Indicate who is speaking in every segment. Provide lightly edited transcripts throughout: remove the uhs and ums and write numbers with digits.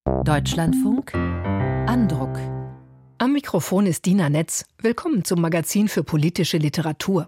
Speaker 1: Deutschlandfunk Andruck.
Speaker 2: Am Mikrofon ist Dina Netz. Willkommen zum Magazin für politische Literatur.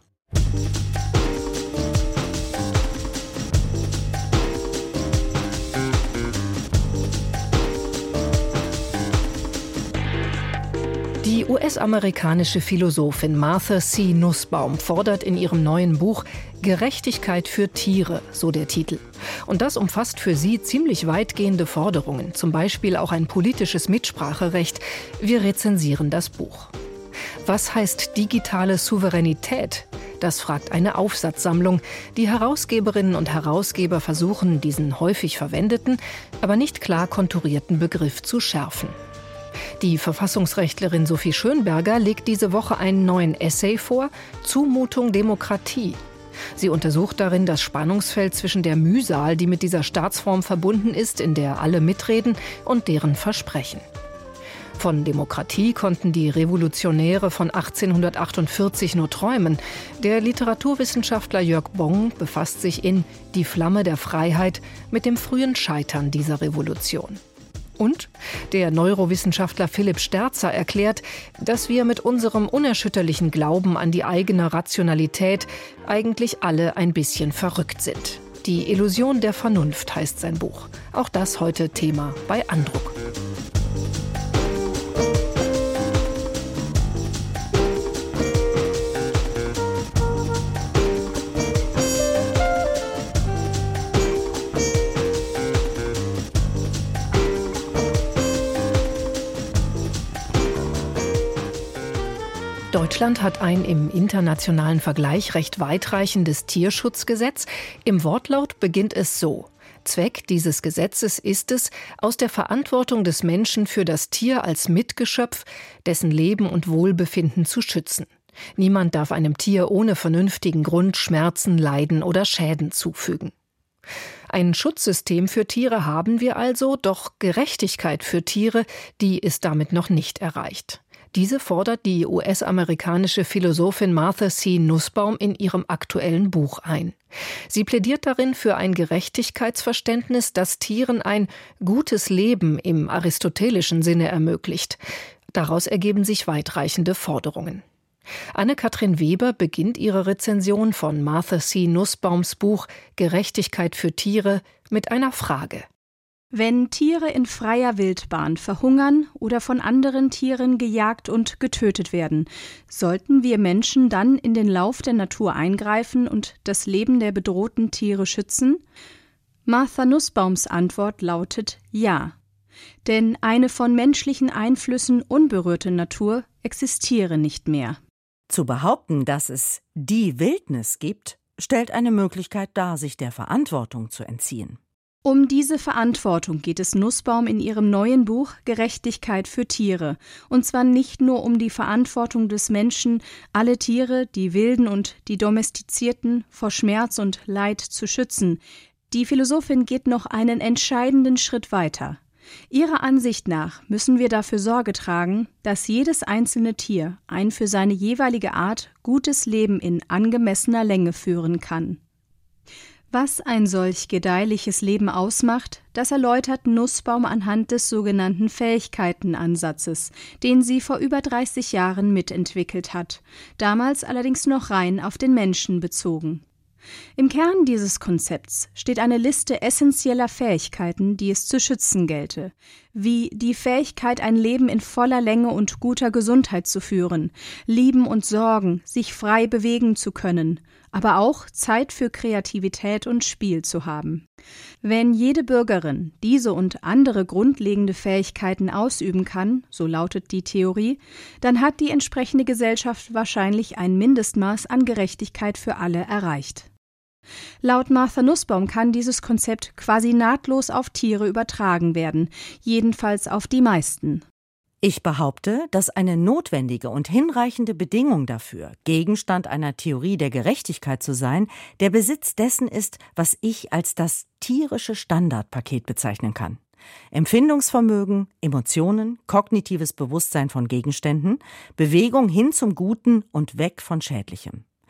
Speaker 2: Die US-amerikanische Philosophin Martha C. Nussbaum fordert in ihrem neuen Buch Gerechtigkeit für Tiere, so der Titel. Und das umfasst für sie ziemlich weitgehende Forderungen, zum Beispiel auch ein politisches Mitspracherecht. Wir rezensieren das Buch. Was heißt digitale Souveränität? Das fragt eine Aufsatzsammlung. Die Herausgeberinnen und Herausgeber versuchen, diesen häufig verwendeten, aber nicht klar konturierten Begriff zu schärfen. Die Verfassungsrechtlerin Sophie Schönberger legt diese Woche einen neuen Essay vor, Zumutung Demokratie. Sie untersucht darin das Spannungsfeld zwischen der Mühsal, die mit dieser Staatsform verbunden ist, in der alle mitreden, und deren Versprechen. Von Demokratie konnten die Revolutionäre von 1848 nur träumen. Der Literaturwissenschaftler Jörg Bong befasst sich in Die Flamme der Freiheit mit dem frühen Scheitern dieser Revolution. Und der Neurowissenschaftler Philipp Sterzer erklärt, dass wir mit unserem unerschütterlichen Glauben an die eigene Rationalität eigentlich alle ein bisschen verrückt sind. Die Illusion der Vernunft heißt sein Buch. Auch das heute Thema bei Andruck. Deutschland hat ein im internationalen Vergleich recht weitreichendes Tierschutzgesetz. Im Wortlaut beginnt es so: Zweck dieses Gesetzes ist es, aus der Verantwortung des Menschen für das Tier als Mitgeschöpf, dessen Leben und Wohlbefinden zu schützen. Niemand darf einem Tier ohne vernünftigen Grund Schmerzen, Leiden oder Schäden zufügen. Ein Schutzsystem für Tiere haben wir also, doch Gerechtigkeit für Tiere, die ist damit noch nicht erreicht. Diese fordert die US-amerikanische Philosophin Martha C. Nussbaum in ihrem aktuellen Buch ein. Sie plädiert darin für ein Gerechtigkeitsverständnis, das Tieren ein gutes Leben im aristotelischen Sinne ermöglicht. Daraus ergeben sich weitreichende Forderungen. Anne-Kathrin Weber beginnt ihre Rezension von Martha C. Nussbaums Buch Gerechtigkeit für Tiere mit einer Frage.
Speaker 3: Wenn Tiere in freier Wildbahn verhungern oder von anderen Tieren gejagt und getötet werden, sollten wir Menschen dann in den Lauf der Natur eingreifen und das Leben der bedrohten Tiere schützen? Martha Nussbaums Antwort lautet ja. Denn eine von menschlichen Einflüssen unberührte Natur existiere nicht mehr.
Speaker 1: Zu behaupten, dass es die Wildnis gibt, stellt eine Möglichkeit dar, sich der Verantwortung zu entziehen.
Speaker 3: Um diese Verantwortung geht es Nussbaum in ihrem neuen Buch Gerechtigkeit für Tiere. Und zwar nicht nur um die Verantwortung des Menschen, alle Tiere, die wilden und die domestizierten, vor Schmerz und Leid zu schützen. Die Philosophin geht noch einen entscheidenden Schritt weiter. Ihrer Ansicht nach müssen wir dafür Sorge tragen, dass jedes einzelne Tier ein für seine jeweilige Art gutes Leben in angemessener Länge führen kann. Was ein solch gedeihliches Leben ausmacht, das erläutert Nussbaum anhand des sogenannten Fähigkeitenansatzes, den sie vor über 30 Jahren mitentwickelt hat, damals allerdings noch rein auf den Menschen bezogen. Im Kern dieses Konzepts steht eine Liste essentieller Fähigkeiten, die es zu schützen gelte, wie die Fähigkeit, ein Leben in voller Länge und guter Gesundheit zu führen, lieben und sorgen, sich frei bewegen zu können, aber auch Zeit für Kreativität und Spiel zu haben. Wenn jede Bürgerin diese und andere grundlegende Fähigkeiten ausüben kann, so lautet die Theorie, dann hat die entsprechende Gesellschaft wahrscheinlich ein Mindestmaß an Gerechtigkeit für alle erreicht. Laut Martha Nussbaum kann dieses Konzept quasi nahtlos auf Tiere übertragen werden, jedenfalls auf die meisten.
Speaker 1: Ich behaupte, dass eine notwendige und hinreichende Bedingung dafür, Gegenstand einer Theorie der Gerechtigkeit zu sein, der Besitz dessen ist, was ich als das tierische Standardpaket bezeichnen kann. Empfindungsvermögen, Emotionen, kognitives Bewusstsein von Gegenständen, Bewegung hin zum Guten und weg von Schädlichem.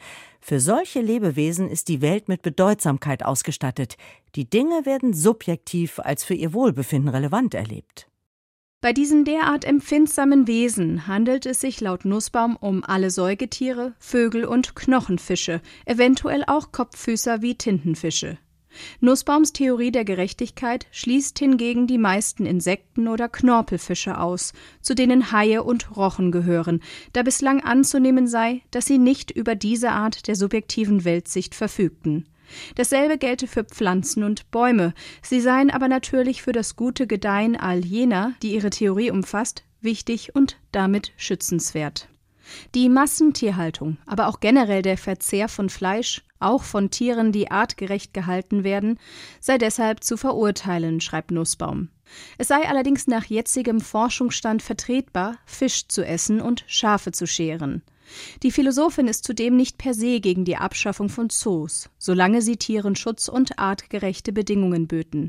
Speaker 1: Für solche Lebewesen ist die Welt mit Bedeutsamkeit ausgestattet. Die Dinge werden subjektiv als für ihr Wohlbefinden relevant erlebt.
Speaker 3: Bei diesen derart empfindsamen Wesen handelt es sich laut Nussbaum um alle Säugetiere, Vögel und Knochenfische, eventuell auch Kopffüßer wie Tintenfische. Nussbaums Theorie der Gerechtigkeit schließt hingegen die meisten Insekten oder Knorpelfische aus, zu denen Haie und Rochen gehören, da bislang anzunehmen sei, dass sie nicht über diese Art der subjektiven Weltsicht verfügten. Dasselbe gelte für Pflanzen und Bäume, sie seien aber natürlich für das gute Gedeihen all jener, die ihre Theorie umfasst, wichtig und damit schützenswert. Die Massentierhaltung, aber auch generell der Verzehr von Fleisch, auch von Tieren, die artgerecht gehalten werden, sei deshalb zu verurteilen, schreibt Nussbaum. Es sei allerdings nach jetzigem Forschungsstand vertretbar, Fisch zu essen und Schafe zu scheren. Die Philosophin ist zudem nicht per se gegen die Abschaffung von Zoos, solange sie Tieren Schutz und artgerechte Bedingungen böten.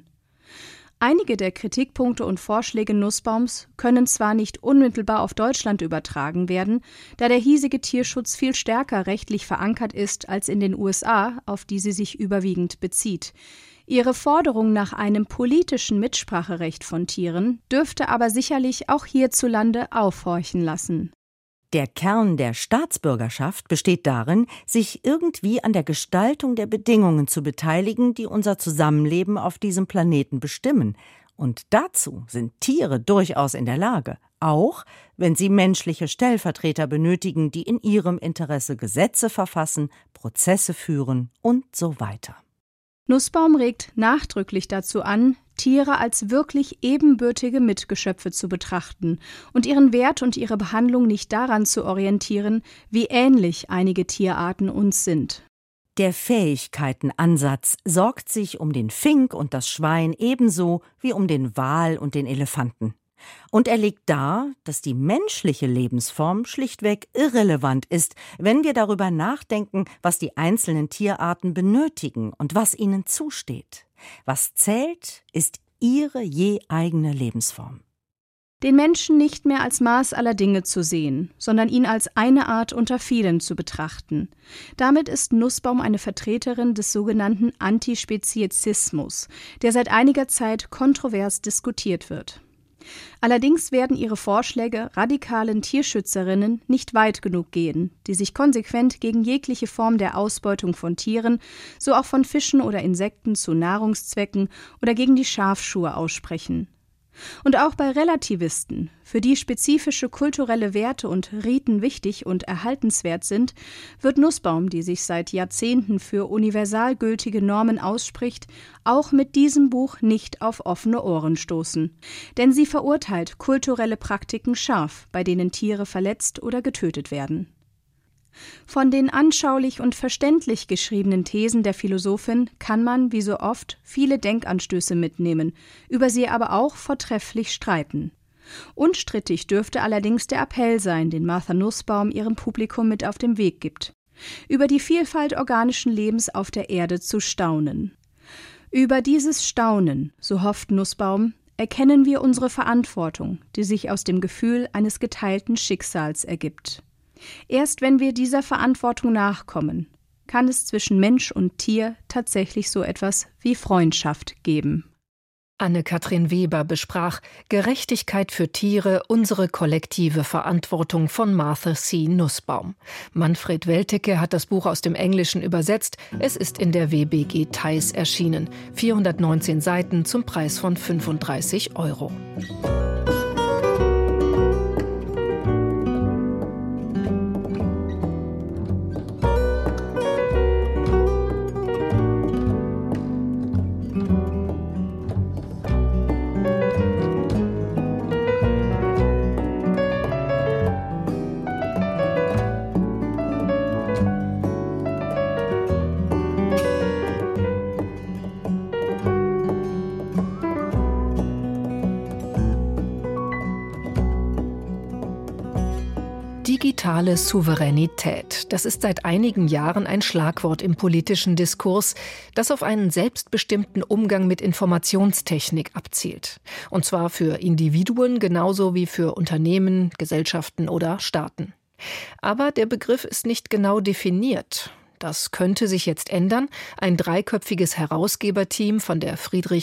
Speaker 3: Einige der Kritikpunkte und Vorschläge Nussbaums können zwar nicht unmittelbar auf Deutschland übertragen werden, da der hiesige Tierschutz viel stärker rechtlich verankert ist als in den USA, auf die sie sich überwiegend bezieht. Ihre Forderung nach einem politischen Mitspracherecht von Tieren dürfte aber sicherlich auch hierzulande aufhorchen lassen.
Speaker 1: Der Kern der Staatsbürgerschaft besteht darin, sich irgendwie an der Gestaltung der Bedingungen zu beteiligen, die unser Zusammenleben auf diesem Planeten bestimmen. Und dazu sind Tiere durchaus in der Lage, auch wenn sie menschliche Stellvertreter benötigen, die in ihrem Interesse Gesetze verfassen, Prozesse führen und so weiter.
Speaker 3: Nussbaum regt nachdrücklich dazu an, Tiere als wirklich ebenbürtige Mitgeschöpfe zu betrachten und ihren Wert und ihre Behandlung nicht daran zu orientieren, wie ähnlich einige Tierarten uns sind.
Speaker 1: Der Fähigkeitenansatz sorgt sich um den Fink und das Schwein ebenso wie um den Wal und den Elefanten. Und er legt dar, dass die menschliche Lebensform schlichtweg irrelevant ist, wenn wir darüber nachdenken, was die einzelnen Tierarten benötigen und was ihnen zusteht. Was zählt, ist ihre je eigene Lebensform.
Speaker 3: Den Menschen nicht mehr als Maß aller Dinge zu sehen, sondern ihn als eine Art unter vielen zu betrachten. Damit ist Nussbaum eine Vertreterin des sogenannten Antispezizismus, der seit einiger Zeit kontrovers diskutiert wird. Allerdings werden ihre Vorschläge radikalen Tierschützerinnen nicht weit genug gehen, die sich konsequent gegen jegliche Form der Ausbeutung von Tieren, so auch von Fischen oder Insekten zu Nahrungszwecken oder gegen die Schafschuhe aussprechen. Und auch bei Relativisten, für die spezifische kulturelle Werte und Riten wichtig und erhaltenswert sind, wird Nussbaum, die sich seit Jahrzehnten für universal gültige Normen ausspricht, auch mit diesem Buch nicht auf offene Ohren stoßen. Denn sie verurteilt kulturelle Praktiken scharf, bei denen Tiere verletzt oder getötet werden. Von den anschaulich und verständlich geschriebenen Thesen der Philosophin kann man, wie so oft, viele Denkanstöße mitnehmen, über sie aber auch vortrefflich streiten. Unstrittig dürfte allerdings der Appell sein, den Martha Nussbaum ihrem Publikum mit auf den Weg gibt: über die Vielfalt organischen Lebens auf der Erde zu staunen. Über dieses Staunen, so hofft Nussbaum, erkennen wir unsere Verantwortung, die sich aus dem Gefühl eines geteilten Schicksals ergibt. Erst wenn wir dieser Verantwortung nachkommen, kann es zwischen Mensch und Tier tatsächlich so etwas wie Freundschaft geben.
Speaker 2: Anne-Kathrin Weber besprach Gerechtigkeit für Tiere, unsere kollektive Verantwortung von Martha C. Nussbaum. Manfred Weltecke hat das Buch aus dem Englischen übersetzt. Es ist in der WBG Theis erschienen. 419 Seiten zum Preis von 35 €. Digitale Souveränität. Das ist seit einigen Jahren ein Schlagwort im politischen Diskurs, das auf einen selbstbestimmten Umgang mit Informationstechnik abzielt. Und zwar für Individuen genauso wie für Unternehmen, Gesellschaften oder Staaten. Aber der Begriff ist nicht genau definiert. Das könnte sich jetzt ändern. Ein 3-köpfiges Herausgeberteam von der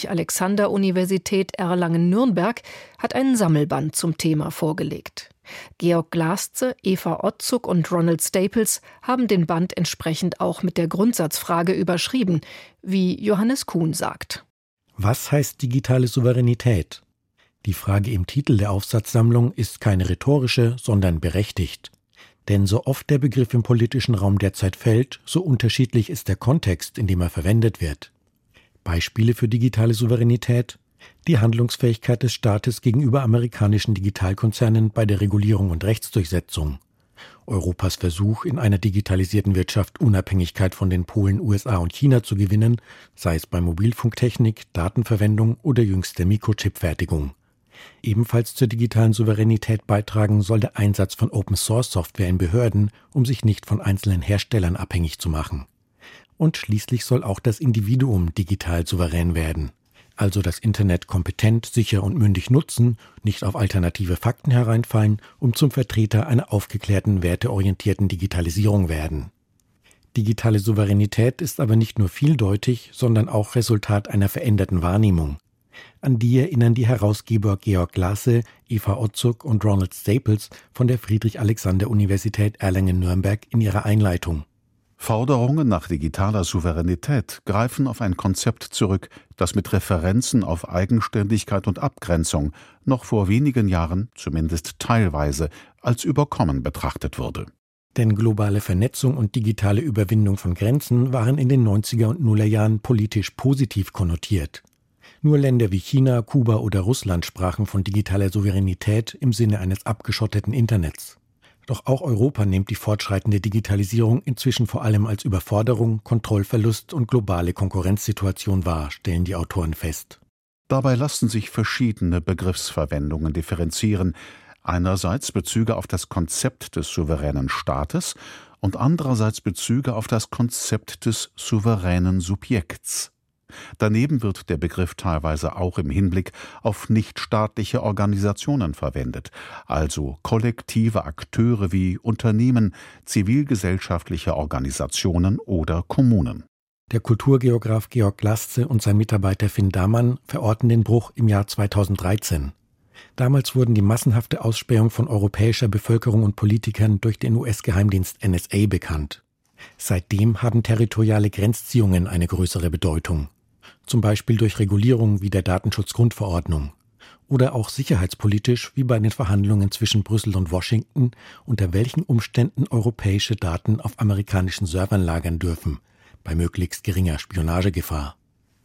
Speaker 2: Friedrich-Alexander-Universität Erlangen-Nürnberg hat einen Sammelband zum Thema vorgelegt. Georg Glasze, Eva Otzuk und Ronald Staples haben den Band entsprechend auch mit der Grundsatzfrage überschrieben, wie Johannes Kuhn sagt.
Speaker 4: Was heißt digitale Souveränität? Die Frage im Titel der Aufsatzsammlung ist keine rhetorische, sondern berechtigt. Denn so oft der Begriff im politischen Raum derzeit fällt, so unterschiedlich ist der Kontext, in dem er verwendet wird. Beispiele für digitale Souveränität: die Handlungsfähigkeit des Staates gegenüber amerikanischen Digitalkonzernen bei der Regulierung und Rechtsdurchsetzung, Europas Versuch, in einer digitalisierten Wirtschaft Unabhängigkeit von den Polen, USA und China zu gewinnen, sei es bei Mobilfunktechnik, Datenverwendung oder jüngst der Mikrochipfertigung. Ebenfalls zur digitalen Souveränität beitragen soll der Einsatz von Open-Source-Software in Behörden, um sich nicht von einzelnen Herstellern abhängig zu machen. Und schließlich soll auch das Individuum digital souverän werden. Also das Internet kompetent, sicher und mündig nutzen, nicht auf alternative Fakten hereinfallen, um zum Vertreter einer aufgeklärten, werteorientierten Digitalisierung werden. Digitale Souveränität ist aber nicht nur vieldeutig, sondern auch Resultat einer veränderten Wahrnehmung. An die erinnern die Herausgeber Georg Glasze, Eva Otzuk und Ronald Staples von der Friedrich-Alexander-Universität Erlangen-Nürnberg in ihrer Einleitung.
Speaker 5: Forderungen nach digitaler Souveränität greifen auf ein Konzept zurück, das mit Referenzen auf Eigenständigkeit und Abgrenzung noch vor wenigen Jahren, zumindest teilweise, als überkommen betrachtet wurde.
Speaker 4: Denn globale Vernetzung und digitale Überwindung von Grenzen waren in den 90er und Nullerjahren politisch positiv konnotiert. Nur Länder wie China, Kuba oder Russland sprachen von digitaler Souveränität im Sinne eines abgeschotteten Internets. Doch auch Europa nimmt die fortschreitende Digitalisierung inzwischen vor allem als Überforderung, Kontrollverlust und globale Konkurrenzsituation wahr, stellen die Autoren fest.
Speaker 5: Dabei lassen sich verschiedene Begriffsverwendungen differenzieren. Einerseits Bezüge auf das Konzept des souveränen Staates und andererseits Bezüge auf das Konzept des souveränen Subjekts. Daneben wird der Begriff teilweise auch im Hinblick auf nichtstaatliche Organisationen verwendet, also kollektive Akteure wie Unternehmen, zivilgesellschaftliche Organisationen oder Kommunen.
Speaker 4: Der Kulturgeograf Georg Glasze und sein Mitarbeiter Finn Damann verorten den Bruch im Jahr 2013. Damals wurden die massenhafte Ausspähung von europäischer Bevölkerung und Politikern durch den US-Geheimdienst NSA bekannt. Seitdem haben territoriale Grenzziehungen eine größere Bedeutung. Zum Beispiel durch Regulierung wie der Datenschutzgrundverordnung. Oder auch sicherheitspolitisch wie bei den Verhandlungen zwischen Brüssel und Washington, unter welchen Umständen europäische Daten auf amerikanischen Servern lagern dürfen, bei möglichst geringer Spionagegefahr.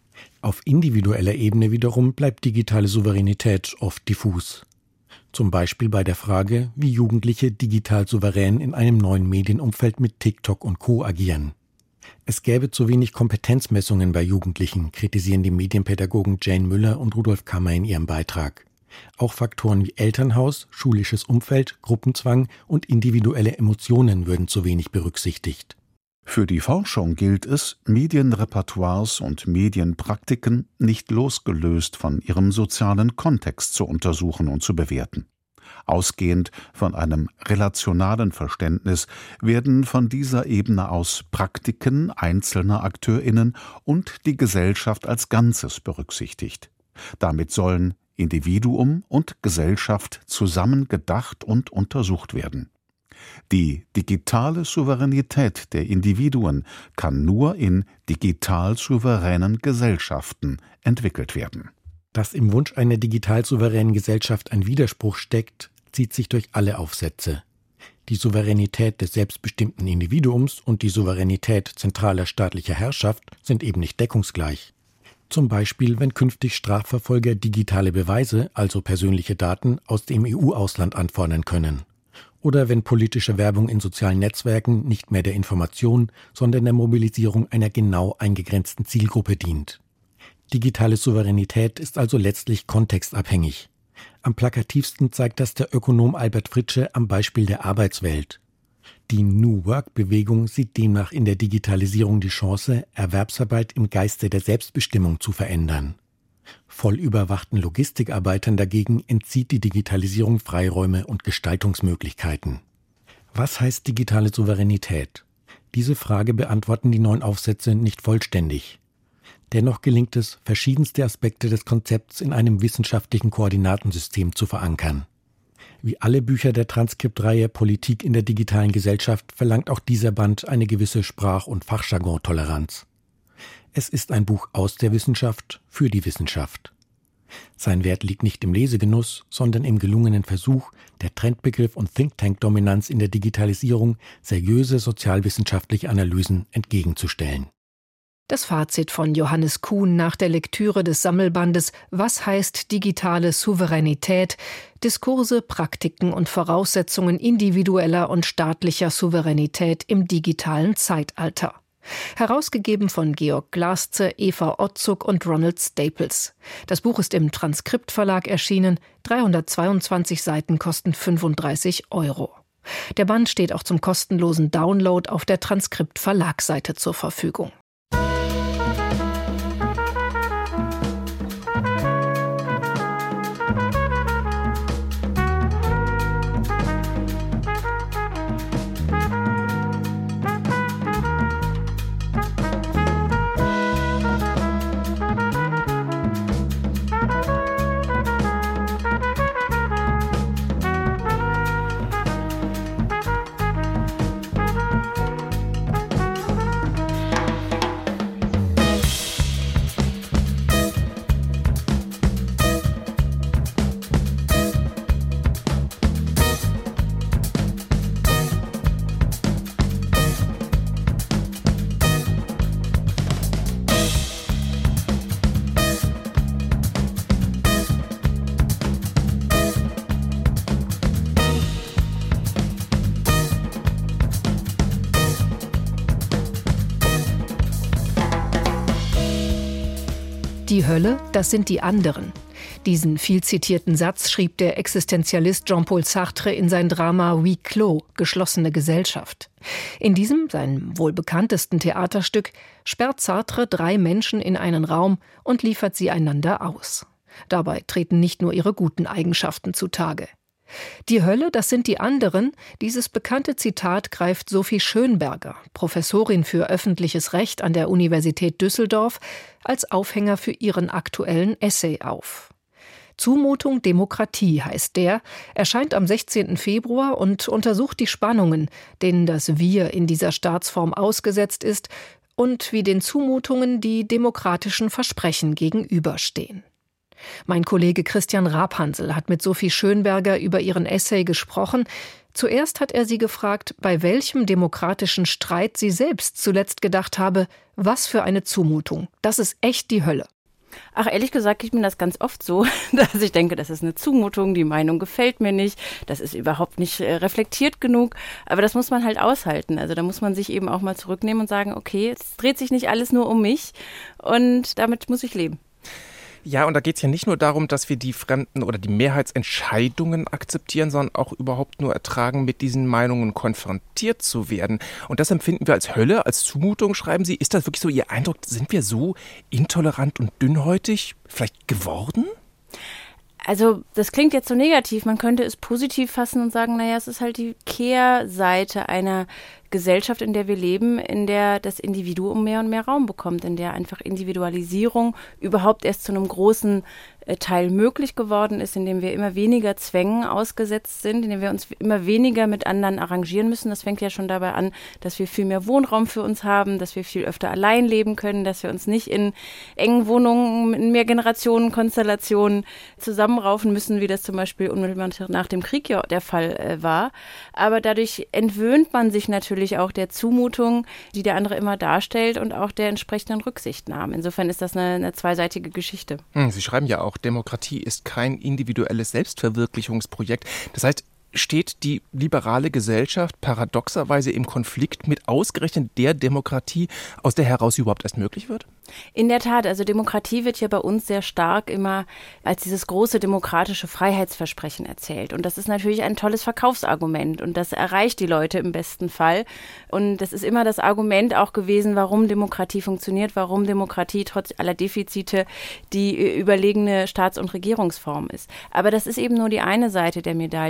Speaker 4: Auf individueller Ebene wiederum bleibt digitale Souveränität oft diffus. Zum Beispiel bei der Frage, wie Jugendliche digital souverän in einem neuen Medienumfeld mit TikTok und Co. agieren. Es gäbe zu wenig Kompetenzmessungen bei Jugendlichen, kritisieren die Medienpädagogen Jane Müller und Rudolf Kammer in ihrem Beitrag. Auch Faktoren wie Elternhaus, schulisches Umfeld, Gruppenzwang und individuelle Emotionen würden zu wenig berücksichtigt.
Speaker 5: Für die Forschung gilt es, Medienrepertoires und Medienpraktiken nicht losgelöst von ihrem sozialen Kontext zu untersuchen und zu bewerten. Ausgehend von einem relationalen Verständnis werden von dieser Ebene aus Praktiken einzelner AkteurInnen und die Gesellschaft als Ganzes berücksichtigt. Damit sollen Individuum und Gesellschaft zusammen gedacht und untersucht werden. Die digitale Souveränität der Individuen kann nur in digital souveränen Gesellschaften entwickelt werden.
Speaker 4: Dass im Wunsch einer digital souveränen Gesellschaft ein Widerspruch steckt, zieht sich durch alle Aufsätze. Die Souveränität des selbstbestimmten Individuums und die Souveränität zentraler staatlicher Herrschaft sind eben nicht deckungsgleich. Zum Beispiel, wenn künftig Strafverfolger digitale Beweise, also persönliche Daten, aus dem EU-Ausland anfordern können. Oder wenn politische Werbung in sozialen Netzwerken nicht mehr der Information, sondern der Mobilisierung einer genau eingegrenzten Zielgruppe dient. Digitale Souveränität ist also letztlich kontextabhängig. Am plakativsten zeigt das der Ökonom Albert Fritsche am Beispiel der Arbeitswelt. Die New Work-Bewegung sieht demnach in der Digitalisierung die Chance, Erwerbsarbeit im Geiste der Selbstbestimmung zu verändern. Voll überwachten Logistikarbeitern dagegen entzieht die Digitalisierung Freiräume und Gestaltungsmöglichkeiten. Was heißt digitale Souveränität? Diese Frage beantworten die 9 Aufsätze nicht vollständig. Dennoch gelingt es, verschiedenste Aspekte des Konzepts in einem wissenschaftlichen Koordinatensystem zu verankern. Wie alle Bücher der Transkriptreihe Politik in der digitalen Gesellschaft verlangt auch dieser Band eine gewisse Sprach- und Fachjargon-Toleranz. Es ist ein Buch aus der Wissenschaft für die Wissenschaft. Sein Wert liegt nicht im Lesegenuss, sondern im gelungenen Versuch, der Trendbegriff und Think-Tank-Dominanz in der Digitalisierung seriöse sozialwissenschaftliche Analysen entgegenzustellen.
Speaker 2: Das Fazit von Johannes Kuhn nach der Lektüre des Sammelbandes »Was heißt digitale Souveränität? Diskurse, Praktiken und Voraussetzungen individueller und staatlicher Souveränität im digitalen Zeitalter«. Herausgegeben von Georg Glasze, Eva Otzuk und Ronald Staples. Das Buch ist im Transkript-Verlag erschienen, 322 Seiten kosten 35 €. Der Band steht auch zum kostenlosen Download auf der Transkript-Verlagsseite zur Verfügung. Die Hölle, das sind die anderen. Diesen viel zitierten Satz schrieb der Existenzialist Jean-Paul Sartre in sein Drama Huis clos, geschlossene Gesellschaft. In diesem, seinem wohl bekanntesten Theaterstück, sperrt Sartre 3 Menschen in einen Raum und liefert sie einander aus. Dabei treten nicht nur ihre guten Eigenschaften zutage. Die Hölle, das sind die anderen. Dieses bekannte Zitat greift Sophie Schönberger, Professorin für öffentliches Recht an der Universität Düsseldorf, als Aufhänger für ihren aktuellen Essay auf. Zumutung Demokratie heißt der, erscheint am 16. Februar und untersucht die Spannungen, denen das Wir in dieser Staatsform ausgesetzt ist und wie den Zumutungen die demokratischen Versprechen gegenüberstehen. Mein Kollege Christian Rabhansel hat mit Sophie Schönberger über ihren Essay gesprochen. Zuerst hat er sie gefragt, bei welchem demokratischen Streit sie selbst zuletzt gedacht habe, was für eine Zumutung, das ist echt die Hölle.
Speaker 6: Ach, ehrlich gesagt geht mir das ganz oft so, dass ich denke, das ist eine Zumutung, die Meinung gefällt mir nicht, das ist überhaupt nicht reflektiert genug, aber das muss man halt aushalten. Also da muss man sich eben auch mal zurücknehmen und sagen, okay, es dreht sich nicht alles nur um mich und damit muss ich leben.
Speaker 7: Ja, und da geht es ja nicht nur darum, dass wir die Fremden oder die Mehrheitsentscheidungen akzeptieren, sondern auch überhaupt nur ertragen, mit diesen Meinungen konfrontiert zu werden. Und das empfinden wir als Hölle, als Zumutung, schreiben Sie. Ist das wirklich so Ihr Eindruck? Sind wir so intolerant und dünnhäutig vielleicht geworden?
Speaker 6: Also das klingt jetzt so negativ, man könnte es positiv fassen und sagen, naja, es ist halt die Kehrseite einer Gesellschaft, in der wir leben, in der das Individuum mehr und mehr Raum bekommt, in der einfach Individualisierung überhaupt erst zu einem großen Teil möglich geworden ist, in dem wir immer weniger Zwängen ausgesetzt sind, in dem wir uns immer weniger mit anderen arrangieren müssen. Das fängt ja schon dabei an, dass wir viel mehr Wohnraum für uns haben, dass wir viel öfter allein leben können, dass wir uns nicht in engen Wohnungen, in Mehrgenerationen-Konstellationen zusammenraufen müssen, wie das zum Beispiel unmittelbar nach dem Krieg ja der Fall war. Aber dadurch entwöhnt man sich natürlich auch der Zumutung, die der andere immer darstellt und auch der entsprechenden Rücksichtnahme. Insofern ist das eine zweiseitige Geschichte.
Speaker 7: Sie schreiben ja auch, Demokratie ist kein individuelles Selbstverwirklichungsprojekt. Das heißt, steht die liberale Gesellschaft paradoxerweise im Konflikt mit ausgerechnet der Demokratie, aus der heraus sie überhaupt erst möglich wird?
Speaker 6: In der Tat, also Demokratie wird ja bei uns sehr stark immer als dieses große demokratische Freiheitsversprechen erzählt. Und das ist natürlich ein tolles Verkaufsargument und das erreicht die Leute im besten Fall. Und das ist immer das Argument auch gewesen, warum Demokratie funktioniert, warum Demokratie trotz aller Defizite die überlegene Staats- und Regierungsform ist. Aber das ist eben nur die eine Seite der Medaille. Das ist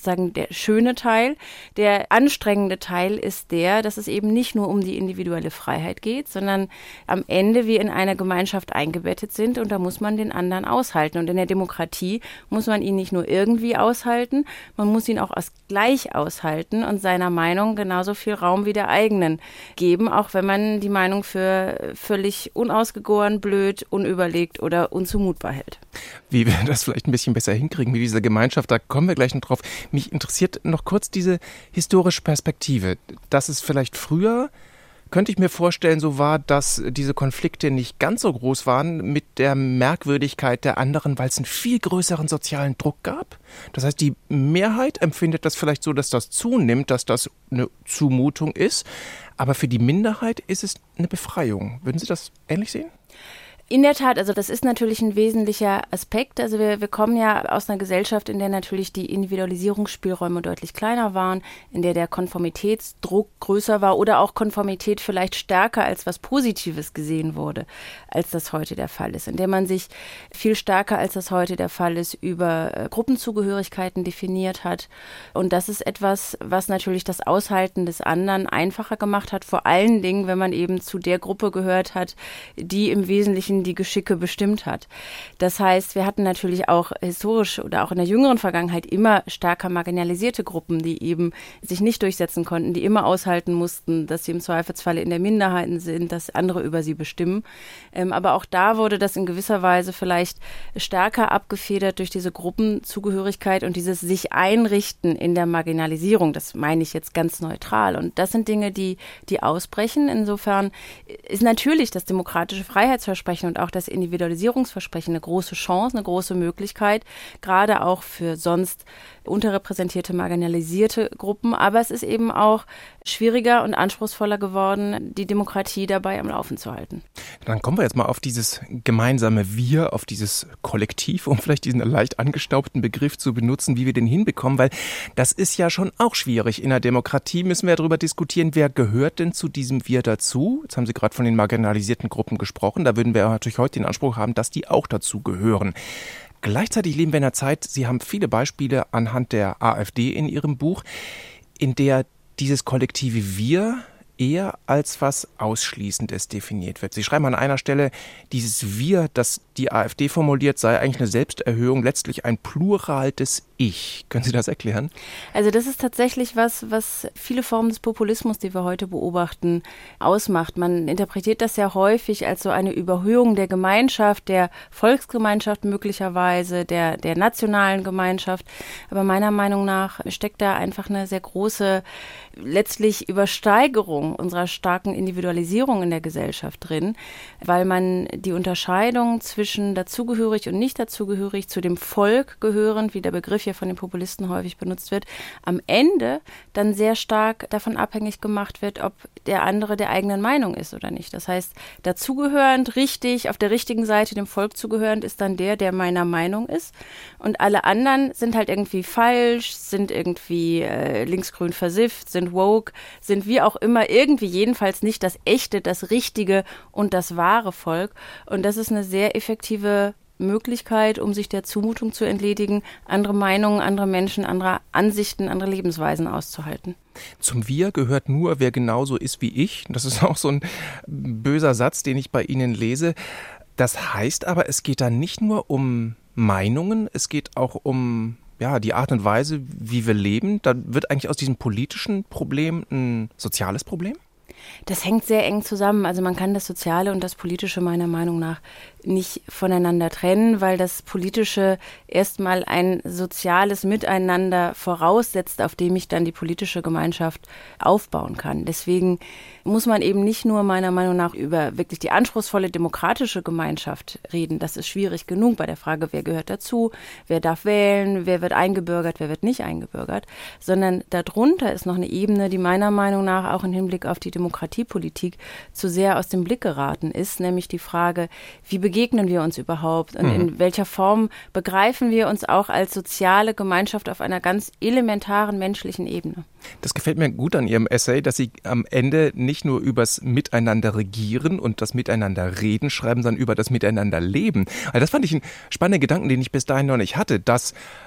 Speaker 6: sozusagen der schöne Teil. Der anstrengende Teil ist dass es eben nicht nur um die individuelle Freiheit geht, sondern am Ende wir in einer Gemeinschaft eingebettet sind und da muss man den anderen aushalten. Und in der Demokratie muss man ihn nicht nur irgendwie aushalten, man muss ihn auch als gleich aushalten und seiner Meinung genauso viel Raum wie der eigenen geben, auch wenn man die Meinung für völlig unausgegoren, blöd, unüberlegt oder unzumutbar hält.
Speaker 7: Wie wir das vielleicht ein bisschen besser hinkriegen mit dieser Gemeinschaft, da kommen wir gleich noch drauf. Mich interessiert noch kurz diese historische Perspektive. Dass es vielleicht früher, könnte ich mir vorstellen, so war, dass diese Konflikte nicht ganz so groß waren mit der Merkwürdigkeit der anderen, weil es einen viel größeren sozialen Druck gab. Das heißt, die Mehrheit empfindet das vielleicht so, dass das zunimmt, dass das eine Zumutung ist. Aber für die Minderheit ist es eine Befreiung. Würden Sie das ähnlich sehen?
Speaker 6: In der Tat, also das ist natürlich ein wesentlicher Aspekt. Also wir kommen ja aus einer Gesellschaft, in der natürlich die Individualisierungsspielräume deutlich kleiner waren, in der Konformitätsdruck größer war oder auch Konformität vielleicht stärker als was Positives gesehen wurde, als das heute der Fall ist. In der man sich viel stärker, als das heute der Fall ist, über Gruppenzugehörigkeiten definiert hat. Und das ist etwas, was natürlich das Aushalten des anderen einfacher gemacht hat, vor allen Dingen, wenn man eben zu der Gruppe gehört hat, die im Wesentlichen die Geschicke bestimmt hat. Das heißt, wir hatten natürlich auch historisch oder auch in der jüngeren Vergangenheit immer stärker marginalisierte Gruppen, die eben sich nicht durchsetzen konnten, die immer aushalten mussten, dass sie im Zweifelsfalle in der Minderheiten sind, dass andere über sie bestimmen. Aber auch da wurde das in gewisser Weise vielleicht stärker abgefedert durch diese Gruppenzugehörigkeit und dieses sich einrichten in der Marginalisierung. Das meine ich jetzt ganz neutral. Und das sind Dinge, die ausbrechen. Insofern ist natürlich das demokratische Freiheitsversprechen und auch das Individualisierungsversprechen eine große Chance, eine große Möglichkeit, gerade auch für sonst unterrepräsentierte, marginalisierte Gruppen. Aber es ist eben auch schwieriger und anspruchsvoller geworden, die Demokratie dabei am Laufen zu halten.
Speaker 7: Dann kommen wir jetzt mal auf dieses gemeinsame Wir, auf dieses Kollektiv, um vielleicht diesen leicht angestaubten Begriff zu benutzen, wie wir den hinbekommen, weil das ist ja schon auch schwierig. In der Demokratie müssen wir darüber diskutieren, wer gehört denn zu diesem Wir dazu? Jetzt haben Sie gerade von den marginalisierten Gruppen gesprochen. Da würden wir natürlich heute den Anspruch haben, dass die auch dazu gehören. Gleichzeitig leben wir in einer Zeit, Sie haben viele Beispiele anhand der AfD in Ihrem Buch, in der dieses kollektive Wir eher als was Ausschließendes definiert wird. Sie schreiben an einer Stelle, dieses Wir, das die AfD formuliert, sei eigentlich eine Selbsterhöhung, letztlich ein Plural des Ich. Können Sie das erklären?
Speaker 6: Also das ist tatsächlich was viele Formen des Populismus, die wir heute beobachten, ausmacht. Man interpretiert das ja häufig als so eine Überhöhung der Gemeinschaft, der Volksgemeinschaft möglicherweise, der nationalen Gemeinschaft. Aber meiner Meinung nach steckt da einfach eine sehr große, letztlich Übersteigerung unserer starken Individualisierung in der Gesellschaft drin, weil man die Unterscheidung zwischen dazugehörig und nicht dazugehörig, zu dem Volk gehörend, wie der Begriff hier von den Populisten häufig benutzt wird, am Ende dann sehr stark davon abhängig gemacht wird, ob der andere der eigenen Meinung ist oder nicht. Das heißt, dazugehörend, richtig, auf der richtigen Seite dem Volk zugehörend ist dann der meiner Meinung ist. Und alle anderen sind halt irgendwie falsch, sind irgendwie linksgrün versifft, sind woke, sind wie auch immer irgendwie jedenfalls nicht das echte, das richtige und das wahre Volk. Und das ist eine sehr effektive Möglichkeit, um sich der Zumutung zu entledigen, andere Meinungen, andere Menschen, andere Ansichten, andere Lebensweisen auszuhalten.
Speaker 7: Zum Wir gehört nur, wer genauso ist wie ich. Das ist auch so ein böser Satz, den ich bei Ihnen lese. Das heißt aber, es geht da nicht nur um Meinungen, es geht auch um die Art und Weise, wie wir leben. Da wird eigentlich aus diesem politischen Problem ein soziales Problem?
Speaker 6: Das hängt sehr eng zusammen. Also man kann das Soziale und das Politische meiner Meinung nach nicht voneinander trennen, weil das Politische erstmal ein soziales Miteinander voraussetzt, auf dem ich dann die politische Gemeinschaft aufbauen kann. Deswegen muss man eben nicht nur meiner Meinung nach über wirklich die anspruchsvolle demokratische Gemeinschaft reden. Das ist schwierig genug bei der Frage, wer gehört dazu, wer darf wählen, wer wird eingebürgert, wer wird nicht eingebürgert, sondern darunter ist noch eine Ebene, die meiner Meinung nach auch im Hinblick auf die Demokratiepolitik zu sehr aus dem Blick geraten ist, nämlich die Frage, wie begegnen wir uns überhaupt und in welcher Form begreifen wir uns auch als soziale Gemeinschaft auf einer ganz elementaren menschlichen Ebene.
Speaker 7: Das gefällt mir gut an Ihrem Essay, dass Sie am Ende nicht nur übers Miteinander regieren und das Miteinander reden schreiben, sondern über das Miteinander leben. Also das fand ich einen spannenden Gedanken, den ich bis dahin noch nicht hatte, dass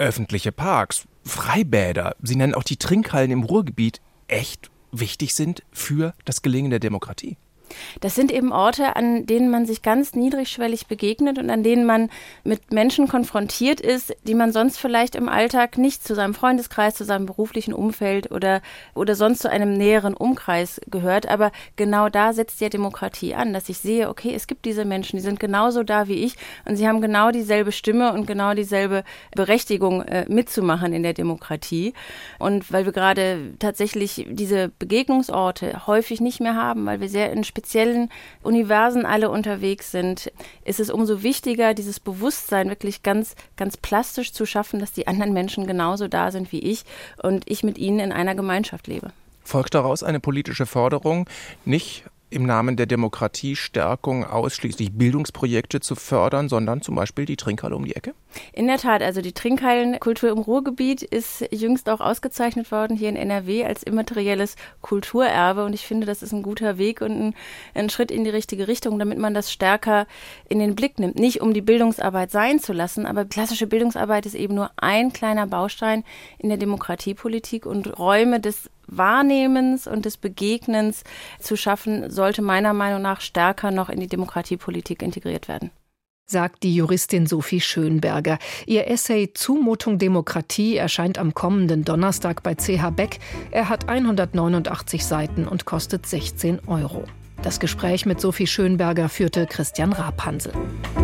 Speaker 7: öffentliche Parks, Freibäder, Sie nennen auch die Trinkhallen im Ruhrgebiet, echt wichtig sind für das Gelingen der Demokratie.
Speaker 6: Das sind eben Orte, an denen man sich ganz niedrigschwellig begegnet und an denen man mit Menschen konfrontiert ist, die man sonst vielleicht im Alltag nicht zu seinem Freundeskreis, zu seinem beruflichen Umfeld oder sonst zu einem näheren Umkreis gehört. Aber genau da setzt ja Demokratie an, dass ich sehe, okay, es gibt diese Menschen, die sind genauso da wie ich und sie haben genau dieselbe Stimme und genau dieselbe Berechtigung mitzumachen in der Demokratie. Und weil wir gerade tatsächlich diese Begegnungsorte häufig nicht mehr haben, weil wir sehr in speziellen Universen alle unterwegs sind, ist es umso wichtiger, dieses Bewusstsein wirklich ganz, ganz plastisch zu schaffen, dass die anderen Menschen genauso da sind wie ich und ich mit ihnen in einer Gemeinschaft lebe.
Speaker 7: Folgt daraus eine politische Forderung, nicht im Namen der Demokratiestärkung ausschließlich Bildungsprojekte zu fördern, sondern zum Beispiel die Trinkhalle um die Ecke?
Speaker 6: In der Tat, also die Trinkhallenkultur im Ruhrgebiet ist jüngst auch ausgezeichnet worden hier in NRW als immaterielles Kulturerbe und ich finde, das ist ein guter Weg und ein Schritt in die richtige Richtung, damit man das stärker in den Blick nimmt. Nicht um die Bildungsarbeit sein zu lassen, aber klassische Bildungsarbeit ist eben nur ein kleiner Baustein in der Demokratiepolitik und Räume des Wahrnehmens und des Begegnens zu schaffen, sollte meiner Meinung nach stärker noch in die Demokratiepolitik integriert werden.
Speaker 2: Sagt die Juristin Sophie Schönberger. Ihr Essay Zumutung Demokratie erscheint am kommenden Donnerstag bei CH Beck. Er hat 189 Seiten und kostet 16 €. Das Gespräch mit Sophie Schönberger führte Christian Rabhansel.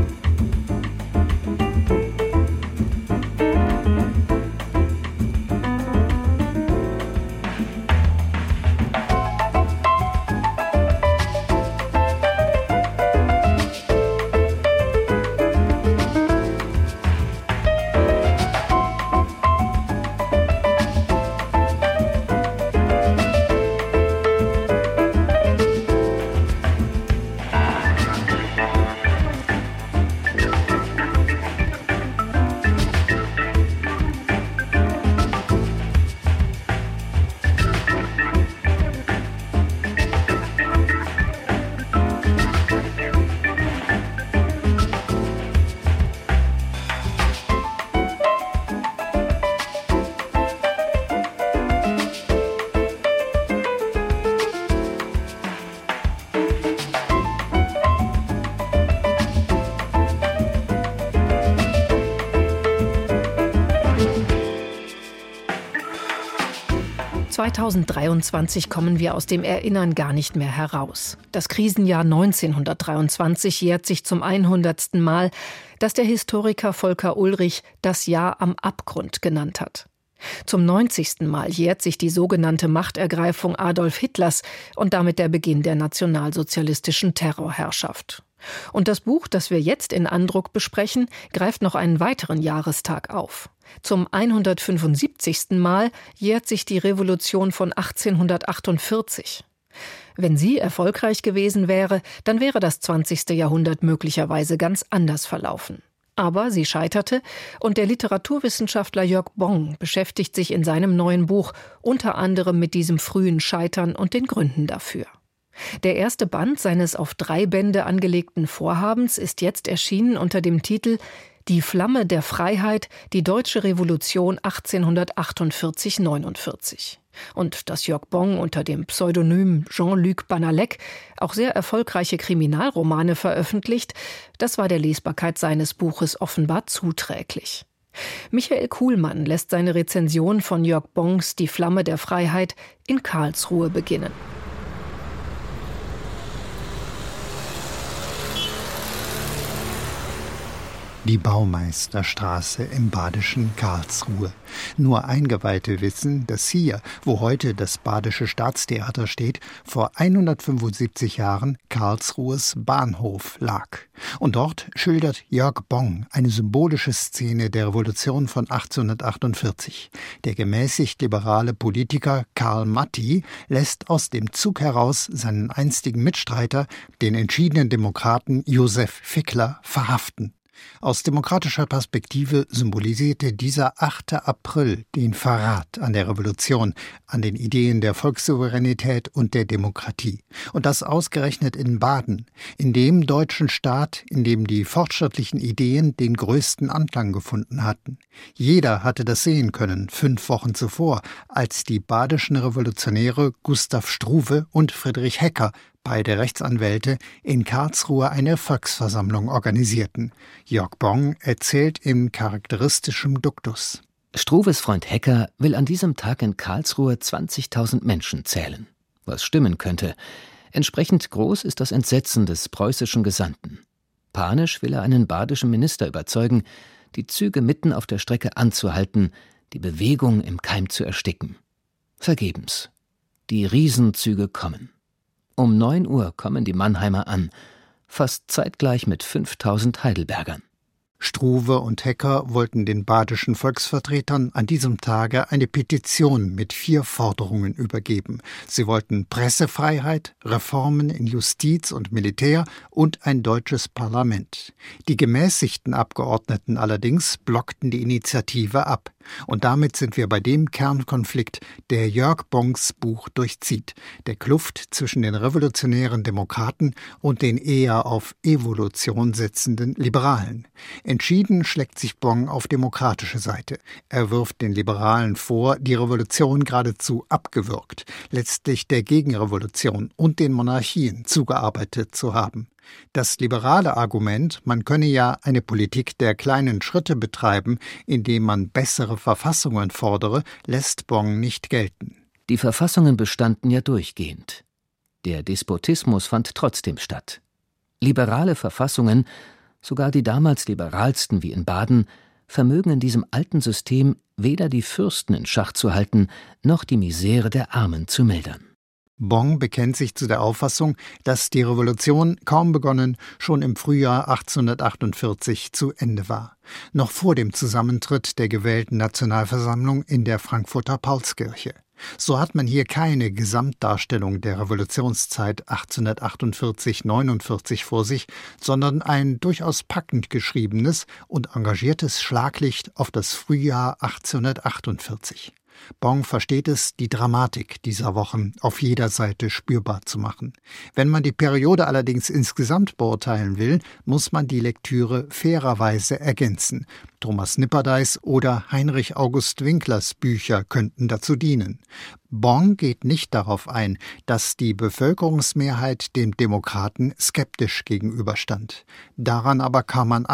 Speaker 2: (2023) kommen wir aus dem Erinnern gar nicht mehr heraus. Das Krisenjahr 1923 jährt sich zum 100. Mal, das der Historiker Volker Ullrich das Jahr am Abgrund genannt hat. Zum 90. Mal jährt sich die sogenannte Machtergreifung Adolf Hitlers und damit der Beginn der nationalsozialistischen Terrorherrschaft. Und das Buch, das wir jetzt in Andruck besprechen, greift noch einen weiteren Jahrestag auf. Zum 175. Mal jährt sich die Revolution von 1848. Wenn sie erfolgreich gewesen wäre, dann wäre das 20. Jahrhundert möglicherweise ganz anders verlaufen. Aber sie scheiterte und der Literaturwissenschaftler Jörg Bong beschäftigt sich in seinem neuen Buch unter anderem mit diesem frühen Scheitern und den Gründen dafür. Der erste Band seines auf 3 Bände angelegten Vorhabens ist jetzt erschienen unter dem Titel »Die Flamme der Freiheit, die deutsche Revolution 1848-49«. Und dass Jörg Bong unter dem Pseudonym Jean-Luc Banalek auch sehr erfolgreiche Kriminalromane veröffentlicht, das war der Lesbarkeit seines Buches offenbar zuträglich. Michael Kuhlmann lässt seine Rezension von Jörg Bongs »Die Flamme der Freiheit« in Karlsruhe beginnen.
Speaker 8: Die Baumeisterstraße im badischen Karlsruhe. Nur Eingeweihte wissen, dass hier, wo heute das Badische Staatstheater steht, vor 175 Jahren Karlsruhes Bahnhof lag. Und dort schildert Jörg Bong eine symbolische Szene der Revolution von 1848. Der gemäßigt-liberale Politiker Karl Matti lässt aus dem Zug heraus seinen einstigen Mitstreiter, den entschiedenen Demokraten Josef Fickler, verhaften. Aus demokratischer Perspektive symbolisierte dieser 8. April den Verrat an der Revolution, an den Ideen der Volkssouveränität und der Demokratie. Und das ausgerechnet in Baden, in dem deutschen Staat, in dem die fortschrittlichen Ideen den größten Anklang gefunden hatten. Jeder hatte das sehen können, 5 Wochen zuvor, als die badischen Revolutionäre Gustav Struve und Friedrich Hecker, beide Rechtsanwälte, in Karlsruhe eine Volksversammlung organisierten. Jörg Bong erzählt in charakteristischem Duktus.
Speaker 9: Struves Freund Hecker will an diesem Tag in Karlsruhe 20.000 Menschen zählen. Was stimmen könnte. Entsprechend groß ist das Entsetzen des preußischen Gesandten. Panisch will er einen badischen Minister überzeugen, die Züge mitten auf der Strecke anzuhalten, die Bewegung im Keim zu ersticken. Vergebens. Die Riesenzüge kommen. Um 9 Uhr kommen die Mannheimer an, fast zeitgleich mit 5.000 Heidelbergern.
Speaker 8: Struve und Hecker wollten den badischen Volksvertretern an diesem Tage eine Petition mit 4 Forderungen übergeben. Sie wollten Pressefreiheit, Reformen in Justiz und Militär und ein deutsches Parlament. Die gemäßigten Abgeordneten allerdings blockten die Initiative ab. Und damit sind wir bei dem Kernkonflikt, der Jörg Bongs Buch durchzieht, der Kluft zwischen den revolutionären Demokraten und den eher auf Evolution setzenden Liberalen. Entschieden schlägt sich Bong auf demokratische Seite. Er wirft den Liberalen vor, die Revolution geradezu abgewürgt, letztlich der Gegenrevolution und den Monarchien zugearbeitet zu haben. Das liberale Argument, man könne ja eine Politik der kleinen Schritte betreiben, indem man bessere Verfassungen fordere, lässt Bong nicht gelten.
Speaker 9: Die Verfassungen bestanden ja durchgehend. Der Despotismus fand trotzdem statt. Liberale Verfassungen, sogar die damals liberalsten wie in Baden, vermögen in diesem alten System weder die Fürsten in Schach zu halten, noch die Misere der Armen zu mildern.
Speaker 8: Bong bekennt sich zu der Auffassung, dass die Revolution, kaum begonnen, schon im Frühjahr 1848 zu Ende war. Noch vor dem Zusammentritt der gewählten Nationalversammlung in der Frankfurter Paulskirche. So hat man hier keine Gesamtdarstellung der Revolutionszeit 1848-49 vor sich, sondern ein durchaus packend geschriebenes und engagiertes Schlaglicht auf das Frühjahr 1848. Bong versteht es, die Dramatik dieser Wochen auf jeder Seite spürbar zu machen. Wenn man die Periode allerdings insgesamt beurteilen will, muss man die Lektüre fairerweise ergänzen. Thomas Nipperdey's oder Heinrich August Winklers Bücher könnten dazu dienen. Bong geht nicht darauf ein, dass die Bevölkerungsmehrheit dem Demokraten skeptisch gegenüberstand. Daran aber kam man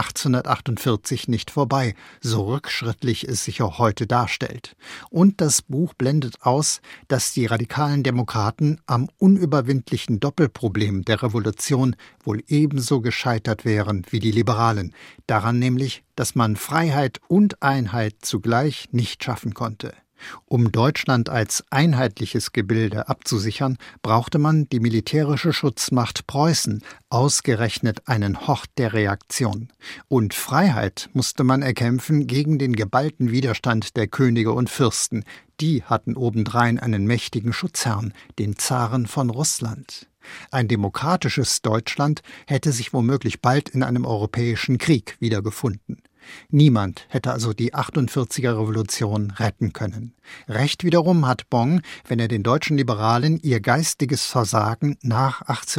Speaker 8: 1848 nicht vorbei, so rückschrittlich es sich auch heute darstellt. Und das Buch blendet aus, dass die radikalen Demokraten am unüberwindlichen Doppelproblem der Revolution wohl ebenso gescheitert wären wie die Liberalen. Daran nämlich, dass man Freiheit und Einheit zugleich nicht schaffen konnte. Um Deutschland als einheitliches Gebilde abzusichern, brauchte man die militärische Schutzmacht Preußen, ausgerechnet einen Hort der Reaktion. Und Freiheit musste man erkämpfen gegen den geballten Widerstand der Könige und Fürsten. Die hatten obendrein einen mächtigen Schutzherrn, den Zaren von Russland. Ein demokratisches Deutschland hätte sich womöglich bald in einem europäischen Krieg wiedergefunden. Niemand hätte also die 48er Revolution retten können. Recht wiederum hat Bong, wenn er den deutschen Liberalen ihr geistiges Versagen nach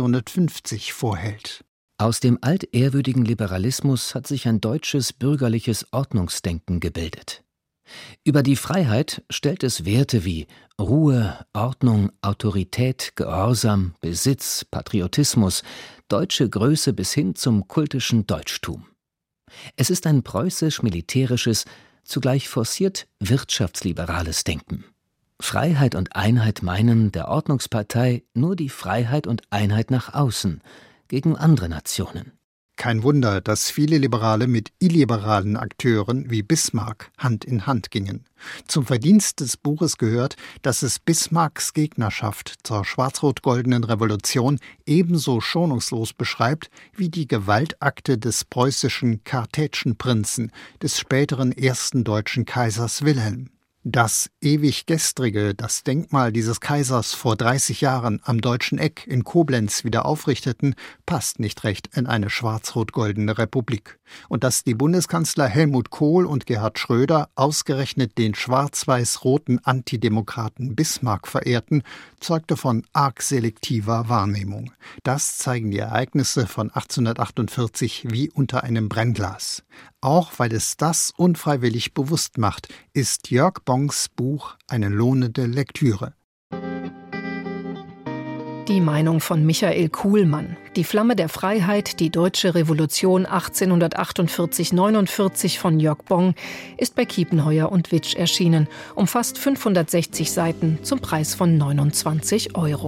Speaker 8: 1850 vorhält.
Speaker 9: Aus dem altehrwürdigen Liberalismus hat sich ein deutsches bürgerliches Ordnungsdenken gebildet. Über die Freiheit stellt es Werte wie Ruhe, Ordnung, Autorität, Gehorsam, Besitz, Patriotismus, deutsche Größe bis hin zum kultischen Deutschtum. Es ist ein preußisch-militärisches, zugleich forciert wirtschaftsliberales Denken. Freiheit und Einheit meinen der Ordnungspartei nur die Freiheit und Einheit nach außen, gegen andere Nationen.
Speaker 8: Kein Wunder, dass viele Liberale mit illiberalen Akteuren wie Bismarck Hand in Hand gingen. Zum Verdienst des Buches gehört, dass es Bismarcks Gegnerschaft zur schwarz-rot-goldenen Revolution ebenso schonungslos beschreibt wie die Gewaltakte des preußischen Kartätschenprinzen, des späteren ersten deutschen Kaisers Wilhelm. Das ewig Gestrige, das Denkmal dieses Kaisers vor 30 Jahren am Deutschen Eck in Koblenz wieder aufrichteten, passt nicht recht in eine schwarz-rot-goldene Republik. Und dass die Bundeskanzler Helmut Kohl und Gerhard Schröder ausgerechnet den schwarz-weiß-roten Antidemokraten Bismarck verehrten, zeugte von arg selektiver Wahrnehmung. Das zeigen die Ereignisse von 1848 wie unter einem Brennglas. Auch weil es das unfreiwillig bewusst macht, ist Jörg Bongs Buch eine lohnende Lektüre.
Speaker 2: Die Meinung von Michael Kuhlmann. Die Flamme der Freiheit, die deutsche Revolution 1848-49 von Jörg Bong ist bei Kiepenheuer und Witsch erschienen. Umfasst 560 Seiten zum Preis von 29 €.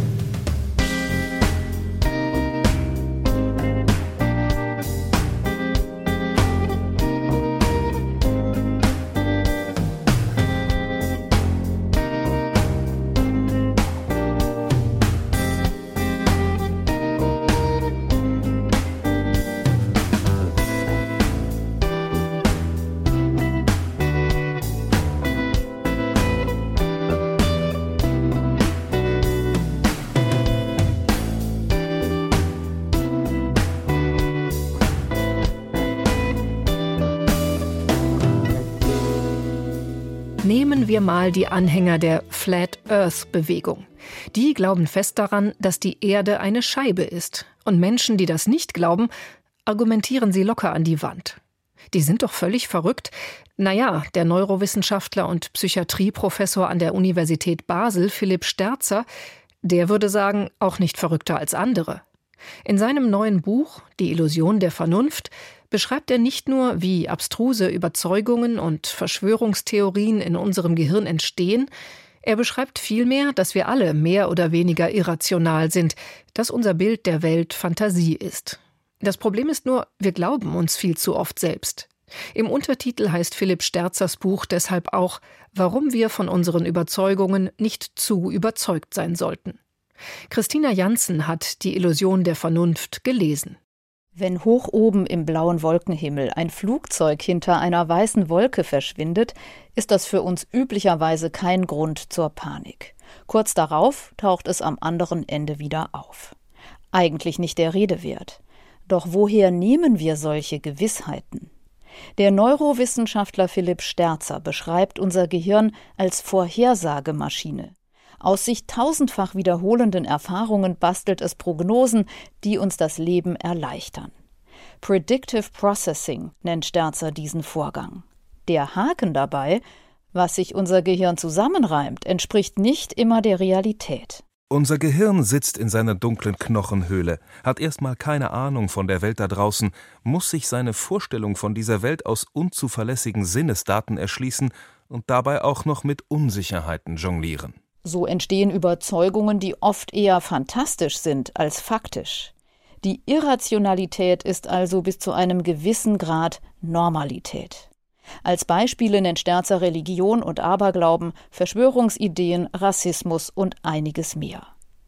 Speaker 2: Nehmen wir mal die Anhänger der Flat-Earth-Bewegung. Die glauben fest daran, dass die Erde eine Scheibe ist. Und Menschen, die das nicht glauben, argumentieren sie locker an die Wand. Die sind doch völlig verrückt. Naja, der Neurowissenschaftler und Psychiatrieprofessor an der Universität Basel, Philipp Sterzer, der würde sagen, auch nicht verrückter als andere. In seinem neuen Buch »Die Illusion der Vernunft« beschreibt er nicht nur, wie abstruse Überzeugungen und Verschwörungstheorien in unserem Gehirn entstehen, er beschreibt vielmehr, dass wir alle mehr oder weniger irrational sind, dass unser Bild der Welt Fantasie ist. Das Problem ist nur, wir glauben uns viel zu oft selbst. Im Untertitel heißt Philipp Sterzers Buch deshalb auch, warum wir von unseren Überzeugungen nicht zu überzeugt sein sollten. Christina Janzen hat Die Illusion der Vernunft gelesen.
Speaker 10: Wenn hoch oben im blauen Wolkenhimmel ein Flugzeug hinter einer weißen Wolke verschwindet, ist das für uns üblicherweise kein Grund zur Panik. Kurz darauf taucht es am anderen Ende wieder auf. Eigentlich nicht der Rede wert. Doch woher nehmen wir solche Gewissheiten? Der Neurowissenschaftler Philipp Sterzer beschreibt unser Gehirn als Vorhersagemaschine. Aus sich tausendfach wiederholenden Erfahrungen bastelt es Prognosen, die uns das Leben erleichtern. Predictive Processing nennt Sterzer diesen Vorgang. Der Haken dabei, was sich unser Gehirn zusammenreimt, entspricht nicht immer der Realität.
Speaker 11: Unser Gehirn sitzt in seiner dunklen Knochenhöhle, hat erstmal keine Ahnung von der Welt da draußen, muss sich seine Vorstellung von dieser Welt aus unzuverlässigen Sinnesdaten erschließen und dabei auch noch mit Unsicherheiten jonglieren.
Speaker 10: So entstehen Überzeugungen, die oft eher fantastisch sind als faktisch. Die Irrationalität ist also bis zu einem gewissen Grad Normalität. Als Beispiele nennt Sterzer Religion und Aberglauben, Verschwörungsideen, Rassismus und einiges mehr.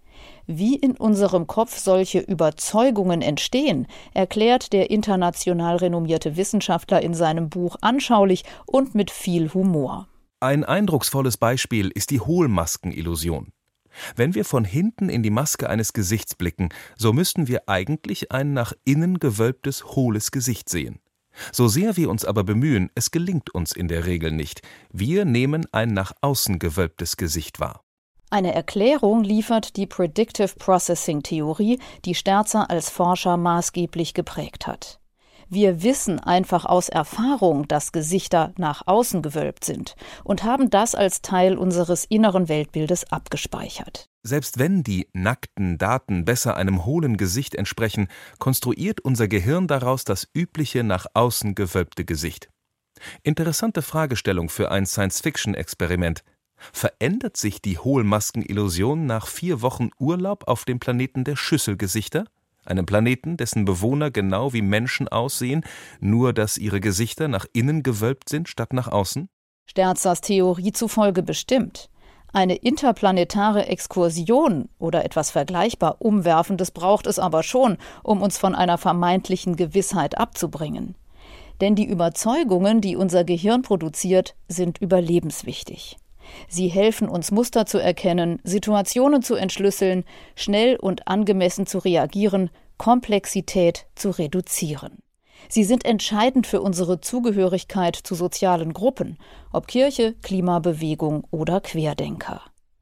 Speaker 10: Wie in unserem Kopf solche Überzeugungen entstehen, erklärt der international renommierte Wissenschaftler in seinem Buch anschaulich und mit viel Humor.
Speaker 11: Ein eindrucksvolles Beispiel ist die Hohlmaskenillusion. Wenn wir von hinten in die Maske eines Gesichts blicken, so müssten wir eigentlich ein nach innen gewölbtes, hohles Gesicht sehen. So sehr wir uns aber bemühen, es gelingt uns in der Regel nicht. Wir nehmen ein nach außen gewölbtes Gesicht wahr.
Speaker 10: Eine Erklärung liefert die Predictive Processing-Theorie, die Sterzer als Forscher maßgeblich geprägt hat. Wir wissen einfach aus Erfahrung, dass Gesichter nach außen gewölbt sind und haben das als Teil unseres inneren Weltbildes abgespeichert.
Speaker 11: Selbst wenn die nackten Daten besser einem hohlen Gesicht entsprechen, konstruiert unser Gehirn daraus das übliche nach außen gewölbte Gesicht. Interessante Fragestellung für ein Science-Fiction-Experiment. Verändert sich die Hohlmaskenillusion nach 4 Wochen Urlaub auf dem Planeten der Schüsselgesichter? Einem Planeten, dessen Bewohner genau wie Menschen aussehen, nur dass ihre Gesichter nach innen gewölbt sind statt nach außen?
Speaker 10: Sterzers Theorie zufolge bestimmt. Eine interplanetare Exkursion oder etwas vergleichbar Umwerfendes braucht es aber schon, um uns von einer vermeintlichen Gewissheit abzubringen. Denn die Überzeugungen, die unser Gehirn produziert, sind überlebenswichtig. Sie helfen uns, Muster zu erkennen, Situationen zu entschlüsseln, schnell und angemessen zu reagieren, Komplexität zu reduzieren. Sie sind entscheidend für unsere Zugehörigkeit zu sozialen Gruppen, ob Kirche, Klimabewegung oder Querdenker.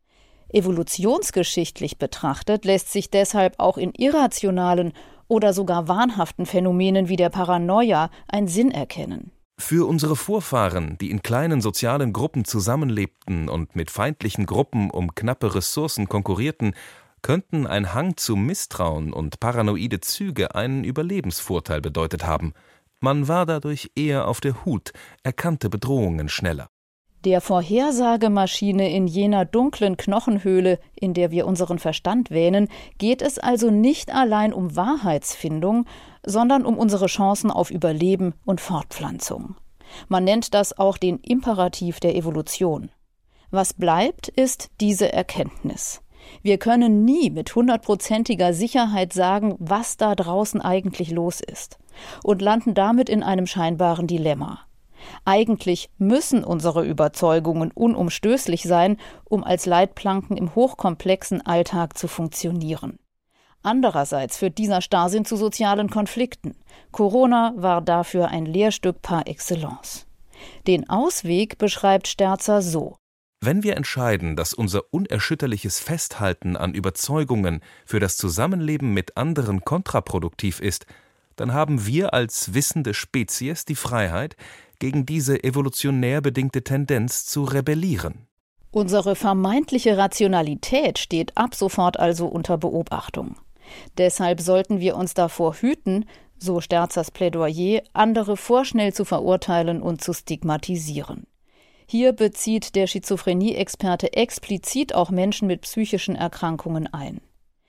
Speaker 10: Evolutionsgeschichtlich betrachtet lässt sich deshalb auch in irrationalen oder sogar wahnhaften Phänomenen wie der Paranoia ein Sinn erkennen.
Speaker 11: Für unsere Vorfahren, die in kleinen sozialen Gruppen zusammenlebten und mit feindlichen Gruppen um knappe Ressourcen konkurrierten, könnten ein Hang zu Misstrauen und paranoide Züge einen Überlebensvorteil bedeutet haben. Man war dadurch eher auf der Hut, erkannte Bedrohungen schneller.
Speaker 10: Der Vorhersagemaschine in jener dunklen Knochenhöhle, in der wir unseren Verstand wähnen, geht es also nicht allein um Wahrheitsfindung, sondern um unsere Chancen auf Überleben und Fortpflanzung. Man nennt das auch den Imperativ der Evolution. Was bleibt, ist diese Erkenntnis. Wir können nie mit 100%iger Sicherheit sagen, was da draußen eigentlich los ist, und landen damit in einem scheinbaren Dilemma. Eigentlich müssen unsere Überzeugungen unumstößlich sein, um als Leitplanken im hochkomplexen Alltag zu funktionieren. Andererseits führt dieser Starrsinn zu sozialen Konflikten. Corona war dafür ein Lehrstück par excellence. Den Ausweg beschreibt Sterzer so:
Speaker 11: Wenn wir entscheiden, dass unser unerschütterliches Festhalten an Überzeugungen für das Zusammenleben mit anderen kontraproduktiv ist, dann haben wir als wissende Spezies die Freiheit, gegen diese evolutionär bedingte Tendenz zu rebellieren.
Speaker 10: Unsere vermeintliche Rationalität steht ab sofort also unter Beobachtung. Deshalb sollten wir uns davor hüten, so Sterzers Plädoyer, andere vorschnell zu verurteilen und zu stigmatisieren. Hier bezieht der Schizophrenie-Experte explizit auch Menschen mit psychischen Erkrankungen ein.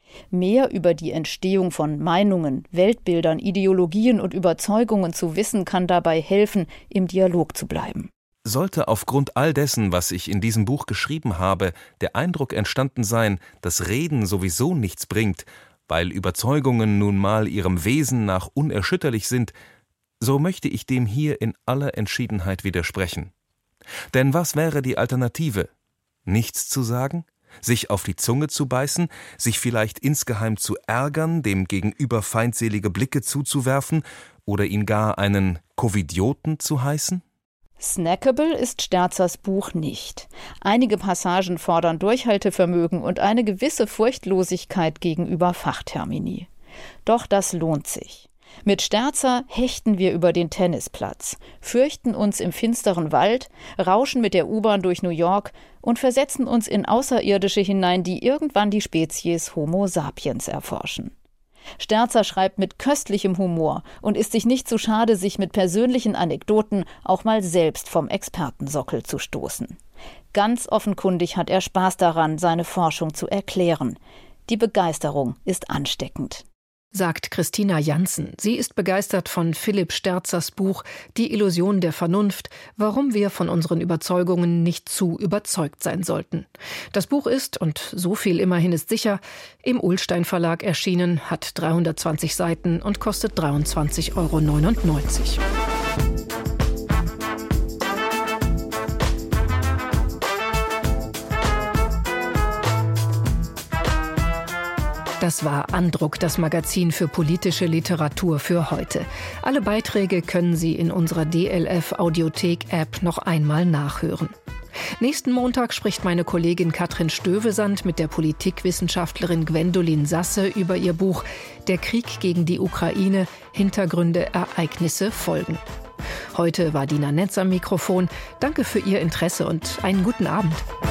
Speaker 10: Mehr über die Entstehung von Meinungen, Weltbildern, Ideologien und Überzeugungen zu wissen, kann dabei helfen, im Dialog zu bleiben.
Speaker 11: Sollte aufgrund all dessen, was ich in diesem Buch geschrieben habe, der Eindruck entstanden sein, dass Reden sowieso nichts bringt, weil Überzeugungen nun mal ihrem Wesen nach unerschütterlich sind, so möchte ich dem hier in aller Entschiedenheit widersprechen. Denn was wäre die Alternative? Nichts zu sagen? Sich auf die Zunge zu beißen? Sich vielleicht insgeheim zu ärgern, dem Gegenüber feindselige Blicke zuzuwerfen oder ihn gar einen Covidioten zu heißen?
Speaker 10: Snackable ist Sterzers Buch nicht. Einige Passagen fordern Durchhaltevermögen und eine gewisse Furchtlosigkeit gegenüber Fachtermini. Doch das lohnt sich. Mit Sterzer hechten wir über den Tennisplatz, fürchten uns im finsteren Wald, rauschen mit der U-Bahn durch New York und versetzen uns in Außerirdische hinein, die irgendwann die Spezies Homo sapiens erforschen. Sterzer schreibt mit köstlichem Humor und ist sich nicht zu schade, sich mit persönlichen Anekdoten auch mal selbst vom Expertensockel zu stoßen. Ganz offenkundig hat er Spaß daran, seine Forschung zu erklären. Die Begeisterung ist ansteckend.
Speaker 2: Sagt Christina Jansen. Sie ist begeistert von Philipp Sterzers Buch »Die Illusion der Vernunft«, warum wir von unseren Überzeugungen nicht zu überzeugt sein sollten. Das Buch ist, und so viel immerhin ist sicher, im Ullstein Verlag erschienen, hat 320 Seiten und kostet 23,99 €. Das war Andruck, das Magazin für politische Literatur für heute. Alle Beiträge können Sie in unserer DLF-Audiothek-App noch einmal nachhören. Nächsten Montag spricht meine Kollegin Katrin Stövesand mit der Politikwissenschaftlerin Gwendolin Sasse über ihr Buch »Der Krieg gegen die Ukraine – Hintergründe, Ereignisse, Folgen«. Heute war Dina Netz am Mikrofon. Danke für Ihr Interesse und einen guten Abend.